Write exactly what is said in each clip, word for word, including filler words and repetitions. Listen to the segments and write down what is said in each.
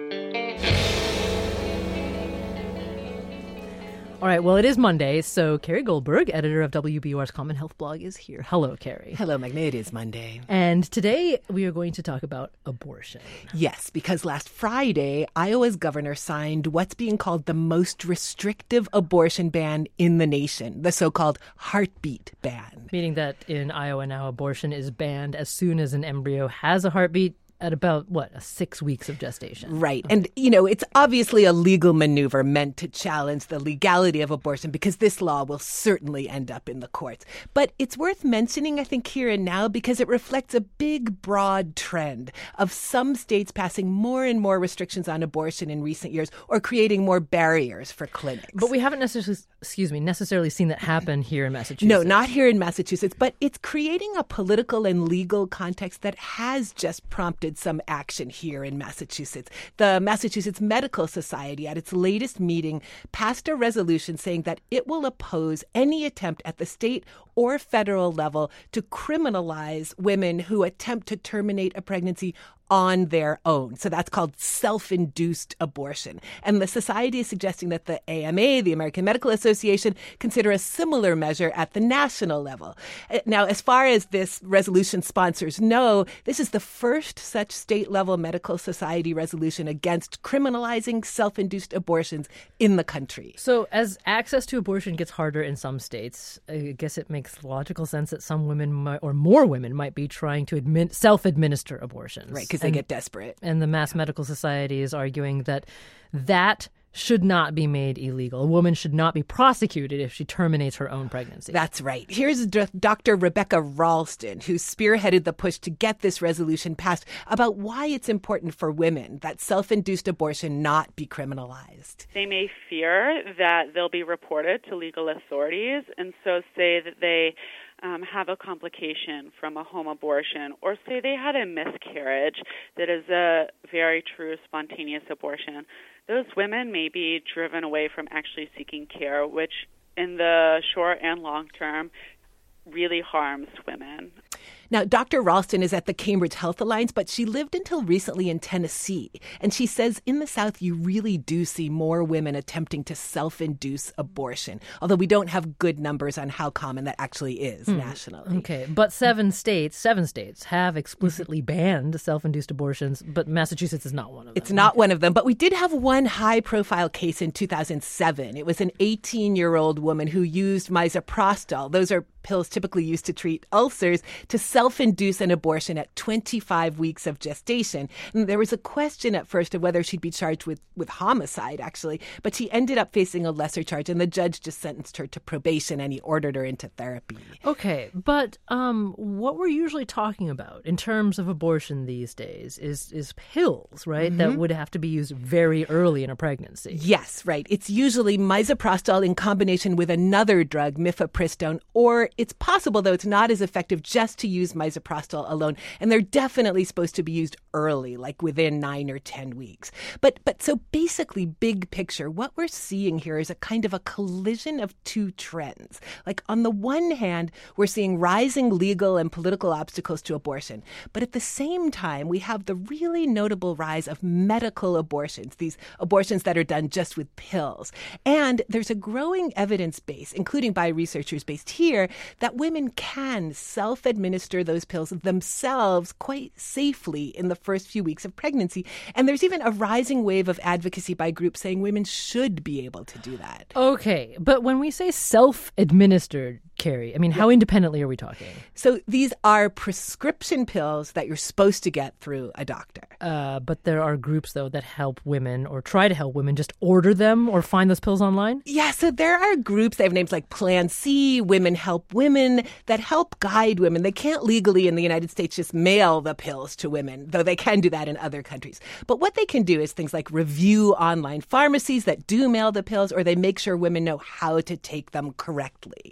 All right, well, it is Monday, so Carrie Goldberg, editor of W B U R's Common Health blog, is here. Hello, Carrie. Hello, Magna. It is Monday. And today we are going to talk about abortion. Yes, because last Friday, Iowa's governor signed what's being called the most restrictive abortion ban in the nation, the so-called heartbeat ban. Meaning that in Iowa now, abortion is banned as soon as an embryo has a heartbeat, at about, what, six weeks of gestation. Right. And, you know, it's obviously a legal maneuver meant to challenge the legality of abortion because this law will certainly end up in the courts. But it's worth mentioning, I think, here and now because it reflects a big, broad trend of some states passing more and more restrictions on abortion in recent years or creating more barriers for clinics. But we haven't necessarily, excuse me, necessarily seen that happen here in Massachusetts. No, not here in Massachusetts. But it's creating a political and legal context that has just prompted some action here in Massachusetts. The Massachusetts Medical Society, at its latest meeting, passed a resolution saying that it will oppose any attempt at the state or federal level to criminalize women who attempt to terminate a pregnancy on their own. So that's called self-induced abortion. And the society is suggesting that the A M A, the American Medical Association, consider a similar measure at the national level. Now, as far as this resolution sponsors know, this is the first such state-level medical society resolution against criminalizing self-induced abortions in the country. So as access to abortion gets harder in some states, I guess it makes logical sense that some women might, or more women might be trying to admin, self-administer abortions. Right, because they get desperate. And the Mass Medical Society is arguing that that should not be made illegal. A woman should not be prosecuted if she terminates her own pregnancy. That's right. Here's Doctor Rebecca Ralston, who spearheaded the push to get this resolution passed about why it's important for women that self-induced abortion not be criminalized. They may fear that they'll be reported to legal authorities, and so say that they Um, have a complication from a home abortion, or say they had a miscarriage that is a very true spontaneous abortion. Those women may be driven away from actually seeking care, which in the short and long term really harms women. Now, Doctor Ralston is at the Cambridge Health Alliance, but she lived until recently in Tennessee. And she says in the South, you really do see more women attempting to self-induce abortion, although we don't have good numbers on how common that actually is mm. nationally. Okay, but seven states, seven states have explicitly banned self-induced abortions, but Massachusetts is not one of them. It's not one of them, but we did have one high-profile case in two thousand seven. It was an eighteen-year-old woman who used misoprostol. Those are pills typically used to treat ulcers, to self-induce an abortion at twenty-five weeks of gestation. And there was a question at first of whether she'd be charged with, with homicide, actually, but she ended up facing a lesser charge, and the judge just sentenced her to probation, and he ordered her into therapy. Okay, but um, what we're usually talking about in terms of abortion these days is, is pills, right, mm-hmm. that would have to be used very early in a pregnancy. Yes, right. It's usually misoprostol in combination with another drug, mifepristone, or it's possible, though it's not as effective, just to use misoprostol alone. And they're definitely supposed to be used early, like within nine or ten weeks. But but so basically, big picture, what we're seeing here is a kind of a collision of two trends. Like on the one hand, we're seeing rising legal and political obstacles to abortion. But at the same time, we have the really notable rise of medical abortions, these abortions that are done just with pills. And there's a growing evidence base, including by researchers based here, that women can self-administer those pills themselves quite safely in the first few weeks of pregnancy. And there's even a rising wave of advocacy by groups saying women should be able to do that. Okay, but when we say self-administered, Carrie, I mean, how independently are we talking? So these are prescription pills that you're supposed to get through a doctor. Uh, but there are groups, though, that help women or try to help women just order them or find those pills online? Yeah, so there are groups, they have names like Plan C, Women Help Women, that help guide women. They can't legally in the United States just mail the pills to women, though they can do that in other countries. But what they can do is things like review online pharmacies that do mail the pills, or they make sure women know how to take them correctly.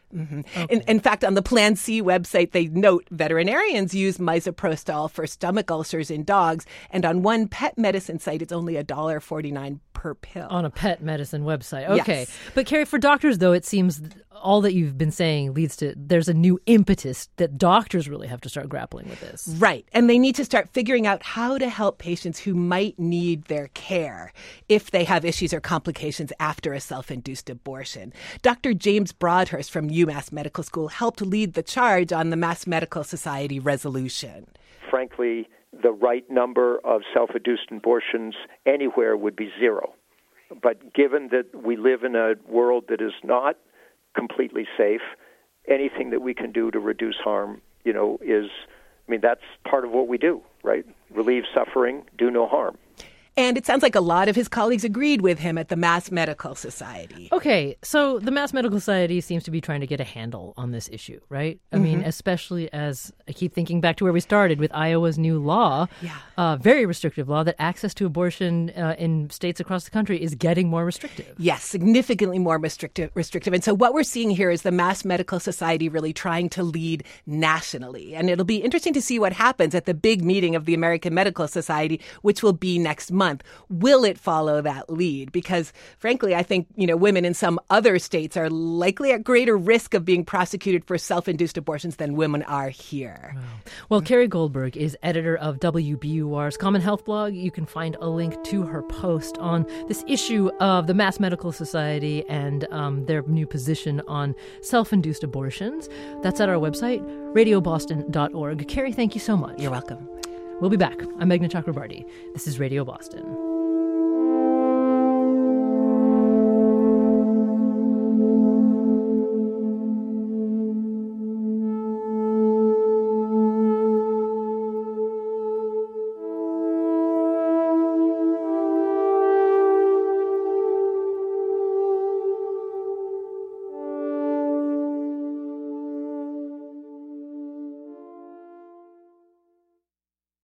Mm-hmm. Okay. In, in fact, on the Plan C website, they note veterinarians use misoprostol for stomach ulcers in dogs, and on one pet medicine site, it's only one dollar and forty-nine cents per pill. On a pet medicine website. Okay. Yes. But Carrie, for doctors, though, it seems all that you've been saying leads to there's a new impetus that doctors really have to start grappling with this. Right. And they need to start figuring out how to help patients who might need their care if they have issues or complications after a self-induced abortion. Doctor James Broadhurst from UMass Medical School helped lead the charge on the Mass Medical Society resolution. Frankly, the right number of self-induced abortions anywhere would be zero. But given that we live in a world that is not completely safe, anything that we can do to reduce harm, you know, is, I mean, that's part of what we do, right? Relieve suffering, do no harm. And it sounds like a lot of his colleagues agreed with him at the Mass Medical Society. Okay, so the Mass Medical Society seems to be trying to get a handle on this issue, right? I mm-hmm. mean, especially as I keep thinking back to where we started with Iowa's new law, yeah. uh, very restrictive law, that access to abortion uh, in states across the country is getting more restrictive. Yes, significantly more restrictive. restrictive. And so what we're seeing here is the Mass Medical Society really trying to lead nationally. And it'll be interesting to see what happens at the big meeting of the American Medical Society, which will be next month. Will it follow that lead? Because, frankly, I think, you know, women in some other states are likely at greater risk of being prosecuted for self-induced abortions than women are here. Wow. Well, Carrie Goldberg is editor of W B U R's Common Health blog. You can find a link to her post on this issue of the Mass Medical Society and um, their new position on self-induced abortions. That's at our website, radio boston dot org. Carrie, thank you so much. You're welcome. We'll be back. I'm Meghna Chakrabarti. This is Radio Boston.